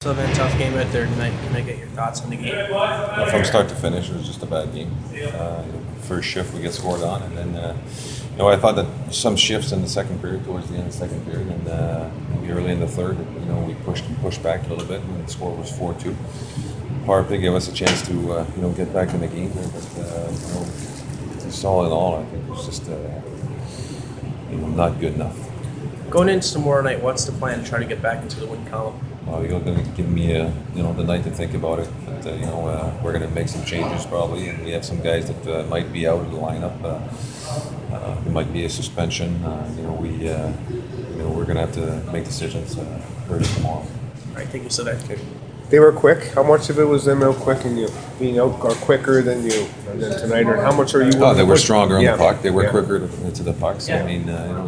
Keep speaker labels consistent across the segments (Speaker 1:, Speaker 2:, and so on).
Speaker 1: So been a tough game out there tonight. Can I get your thoughts on the game?
Speaker 2: From start to finish, it was just a bad game. First shift, we get scored on, and then I thought that some shifts in the second period, towards the end of the second period, and maybe early in the third, we pushed back a little bit, and the score was 4-2. Power play gave us a chance to get back in the game there, but just all in all, I think it was just not good enough.
Speaker 1: Going into tomorrow night, what's the plan to try to get back into the win column?
Speaker 2: You're going to give me the night to think about it. But we're going to make some changes probably, and we have some guys that might be out of the lineup. It might be a suspension. We're going to have to make decisions early tomorrow.
Speaker 1: All right, thank you so much.
Speaker 3: They were quick. How much of it was them out quick and you being out or quicker than you than tonight, or how much are you?
Speaker 2: They were stronger on
Speaker 3: Yeah.
Speaker 2: the puck. They were
Speaker 3: Yeah.
Speaker 2: quicker to the puck. So, I mean,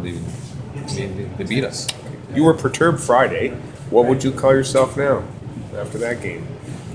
Speaker 2: they beat us.
Speaker 3: You were perturbed Friday. What would you call yourself now after that game?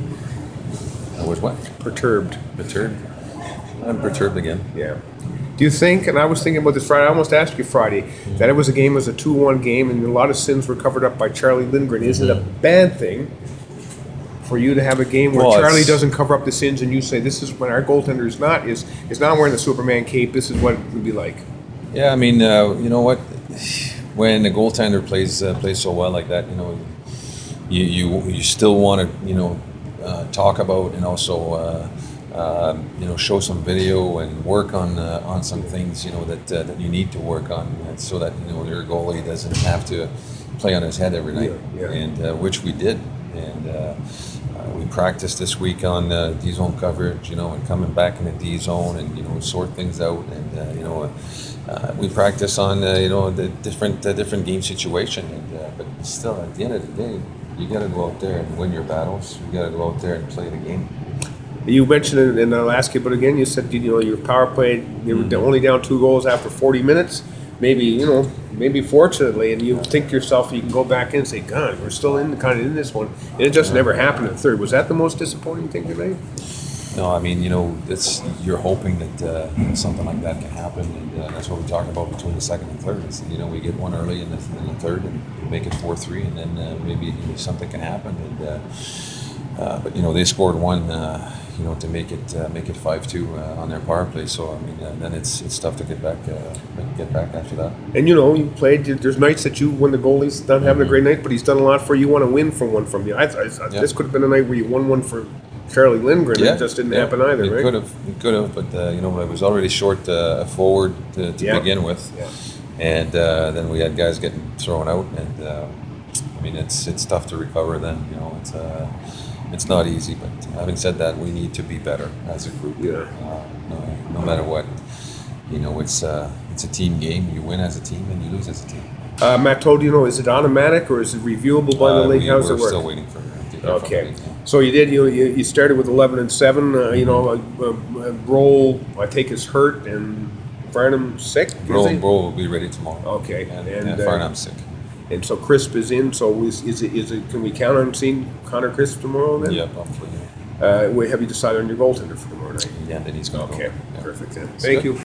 Speaker 2: I was what?
Speaker 3: Perturbed.
Speaker 2: Perturbed. I'm perturbed again.
Speaker 3: Yeah. Do you think, and I was thinking about this Friday, I almost asked you Friday, that it was a 2-1 game and a lot of sins were covered up by Charlie Lindgren. Is it a bad thing for you to have a game where Charlie doesn't cover up the sins and you say, this is when our goaltender is not wearing the Superman cape, this is what it would be like?
Speaker 2: Yeah, I mean, you know what? When the goaltender plays so well like that, you still want to talk about and also show some video and work on some things that you need to work on, so that your goalie doesn't have to play on his head every night, and which we did, and we practiced this week on D zone coverage, and coming back in the D zone and sort things out, and we practice on the different game situation, but still at the end of the day, you got to go out there and win your battles. You got to go out there and play the game.
Speaker 3: You mentioned it, and I'll ask you, but again, you said your power play, you were only down 2 goals after 40 minutes. Maybe fortunately, and you think to yourself, you can go back in and say, God, we're still in this one, and it just never happened in the third. Was that the most disappointing thing tonight?
Speaker 2: No, I mean, you're hoping that something like that can happen, and that's what we talk about between the second and third. Is, we get one early in the third and make it 4-3, and then maybe something can happen. And but they scored one, to make it 5-2 on their power play. So I mean, then it's tough to get back after that.
Speaker 3: And you played. There's nights that when the goalie's not having a great night, but he's done a lot for you. Want to win from one from you. This could have been a night where you won one for Charlie Lindgren. It just didn't happen either, right?
Speaker 2: It could have, but I was already short a forward to begin with, and then we had guys getting thrown out, and I mean it's tough to recover. Then it's not easy, but having said that, we need to be better as a group. No matter what, it's a team game. You win as a team and you lose as a team.
Speaker 3: Matt told is it automatic or is it reviewable by the league? How's it work?
Speaker 2: We're still waiting for it.
Speaker 3: Okay, so you did. You started with 11-7. Roll, I take, is hurt, and Farnham sick.
Speaker 2: Roll will be ready tomorrow.
Speaker 3: Okay,
Speaker 2: and Farnham's sick.
Speaker 3: And so Crisp is in. So is it? Can we count on seeing Connor Crisp tomorrow then?
Speaker 2: Yep, hopefully.
Speaker 3: Have you decided on your goaltender for tomorrow night?
Speaker 2: Yeah, then he's going to
Speaker 3: go. Okay,
Speaker 2: yeah.
Speaker 3: Perfect. Then. Thank you.